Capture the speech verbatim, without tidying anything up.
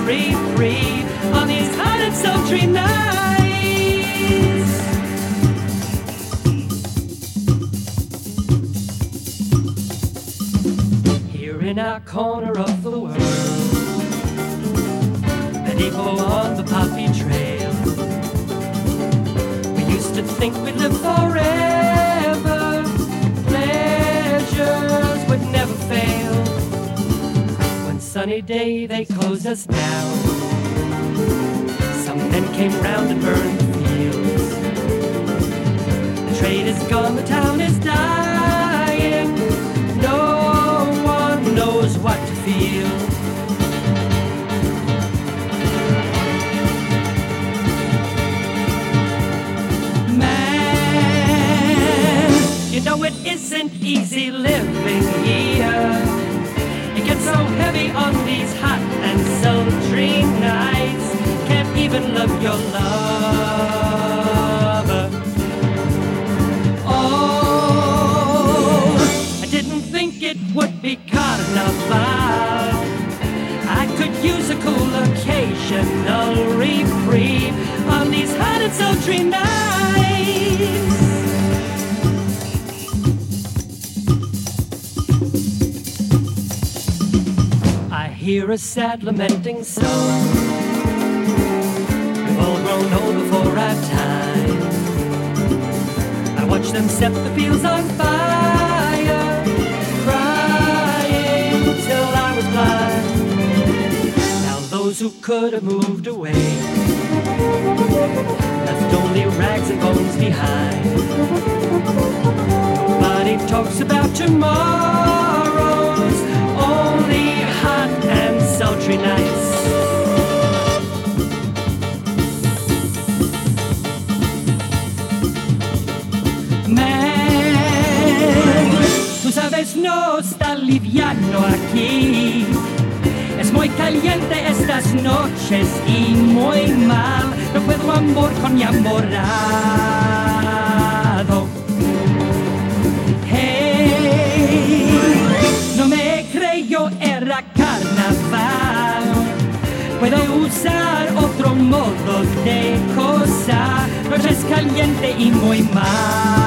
reprieve on these hot and sultry nights. Here in our corner of the world, medieval on the poppy trail, we used to think we'd live forever, pleasures would never fail. One sunny day they closed us down, some men came round and burned the fields. The trade is gone, the town is dying, no one knows what to feel. You know it isn't easy living here. It gets so heavy on these hot and sultry nights. Can't even love your lover. Oh, I didn't think it would be carnival. I could use a cool occasional reprieve on these hot and sultry nights. Hear a sad lamenting song. We've all grown old before our time. I watch them set the fields on fire, crying till I was blind. Now those who could have moved away left only rags and bones behind. Nobody talks about tomorrows, only hot and sultry nights. Man, tú sabes, no está liviano aquí. Es muy caliente estas noches y muy mal. No puedo amor con mi amorado. Hey, no me creyó, era carnaval. Puedo usar otro modo de cosa. Noche es caliente y muy mal.